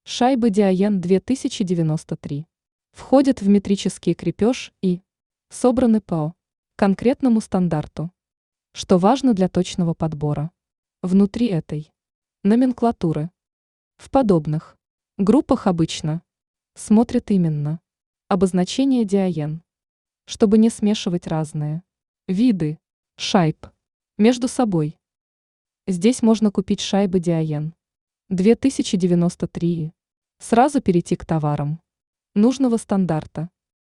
Шайбы Диаен 2093 входят в метрический крепеж и собраны по конкретному стандарту, что важно для точного подбора. Внутри этой номенклатуры в подобных группах обычно смотрят именно обозначение Диаен, чтобы не смешивать разные виды шайб между собой. Здесь можно купить шайбы Диаен 2093 и сразу перейти к товарам нужного стандарта.